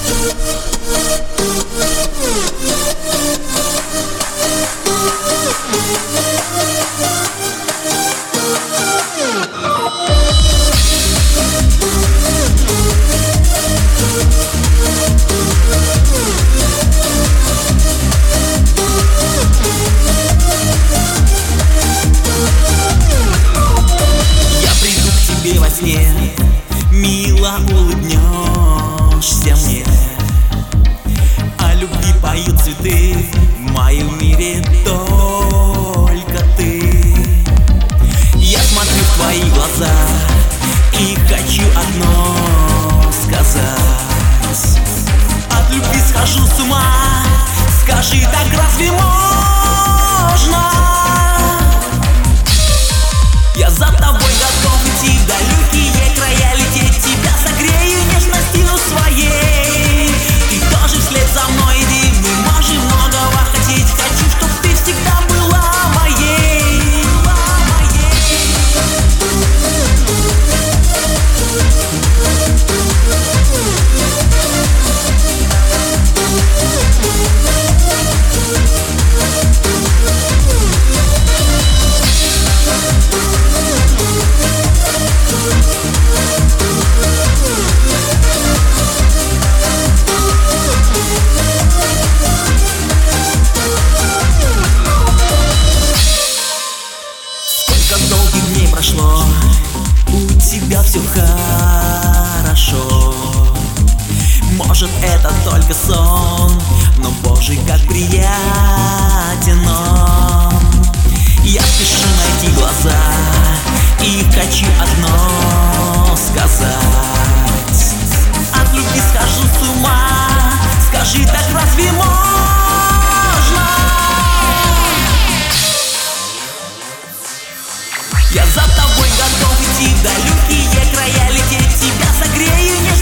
Во сне мило улыбнешься мне, о любви поют цветы, в моем мире только ты. Я смотрю в твои глаза и хочу одно сказать: от любви схожу с ума, скажи, так разве можно? Я за тобой готов идти в далекие края, лететь, тебя согрею нежностью своей. Ты тоже вслед за мной иди, мы можем многого хотеть. Хочу, чтоб ты всегда была моей. Долгих дней прошло, у тебя все хорошо. Может, это только сон, но, боже, как приятен он. Я спешу найти глаза и хочу одно сказать: от любви схожу с ума, скажи, так разве можно? Я за тобой готов идти в далекие края, лететь, тебя согрею нежно.